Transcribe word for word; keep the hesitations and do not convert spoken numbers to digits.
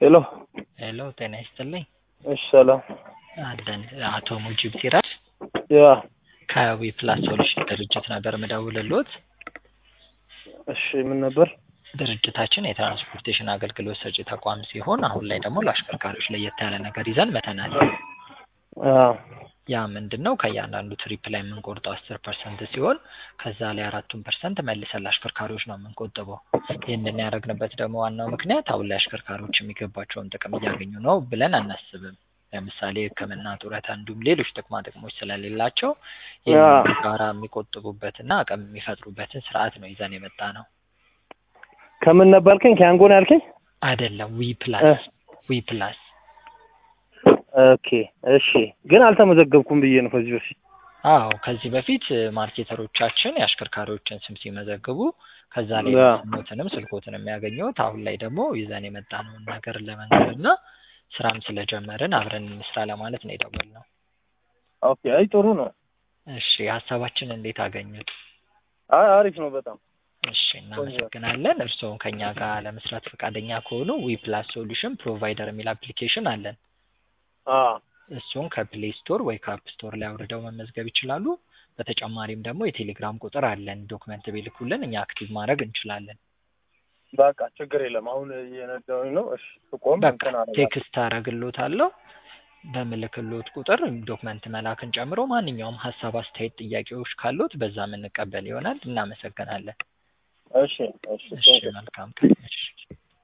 ሄሎ ሄሎ ጤና ይስጥልኝ። እሺ ሰላም አለን አቶ ሙጂብ ሲራጅ ያ ከዊ ፕላስ ሶሉሽን ድርጅት ነበር የምደውልልዎት። እሺ ምን ነበር? ድርጅታችን የትራንስፖርቴሽን አገልግሎት ሰጪ ተቋም ሲሆን አሁን ላይ ደግሞ ለአሽከርካሪዎች ለየት ያለ ነገር ይዘን መተናል። አዎ ያ ምንድነው ከእያንዳንዱ ትሪፕ ላይ የምንቆርጠው አስር ፐርሰንት ሲሆን ከዛ ላይ አራቱን ፐርሰንት መልሰን ለአሽከርካሪዎች ነው የምንቆጥበው። ይህንን ያደረግንበት ደግሞ ዋናው ምክንያት አሁን ላይ አሽከርካሪዎች የሚገባቸውን ጥቅም እያገኙ ነው ብለን አናስብም። ለምሳሌ ሕክምና፣ ጡረታ እንዲሁም ሌሎች ጥቅማ ጥቅሞች ስለሌላቸው ይህንን ጋራ የሚቆጥቡበትና አቅም የሚፈጥሩበትን ስርዓት ነው ይዘን የመጣ ነው። ከምን ነበርከኝ? ከያንጎ ነው ያልከኝ? አይደለም ዊ ፕላስ ዊ ፕላስ ኦኬ እሺ። ግን አልተመዘገብኩም ብዬ ነው ከዚህ በፊት። አዎ ከዚህ በፊት ማርኬተሮቻችን የአሽከርካሪዎችን ስም ሲመዘግቡ ከዛ ላይ ስሞትንም ስልኮትንም የሚያገኙት አሁን ላይ ደግሞ ይዘን የመጣነውን ነገር ለመንገርና ስራም ስለጀመርን አብረን እንስራ ለማለት ነው የደወልነው። ኦኬ አይ ጥሩ ነው። እሺ ሀሳባችን እንዴት አገኙት? አይ አሪፍ ነው በጣም። እሺ እናመሰግናለን። እርስዎም ከኛ ጋር ለመስራት ፈቃደኛ ከሆኑ ዊ ፕላስ ሶሉሽን ፕሮቫይደር የሚል አፕሊኬሽን አለን። አዎ እሱን ከፕሌይ ስቶር ወይ ከአፕ ስቶር ላይ አውርደው መመዝገብ ይችላሉ። በተጨማሪም ደግሞ የቴሌግራም ቁጥር አለን። ዶክመንት ቢልኩልን እኛ አክቲቭ ማድረግ እንችላለን። በቃ ችግር የለም። አሁን እየነዳሁኝ ነው። እሺ ቆም በቃ ቴክስት አደርግልዎታለሁ። በምልክልዎት ቁጥር ዶክመንት መላክን ጨምሮ ማንኛውም ሀሳብ፣ አስተያየት፣ ጥያቄዎች ካሉት በዛ የምንቀበል ይሆናል። እናመሰግናለን። እሺ እሺ እሺ መልካም ቀን። እሺ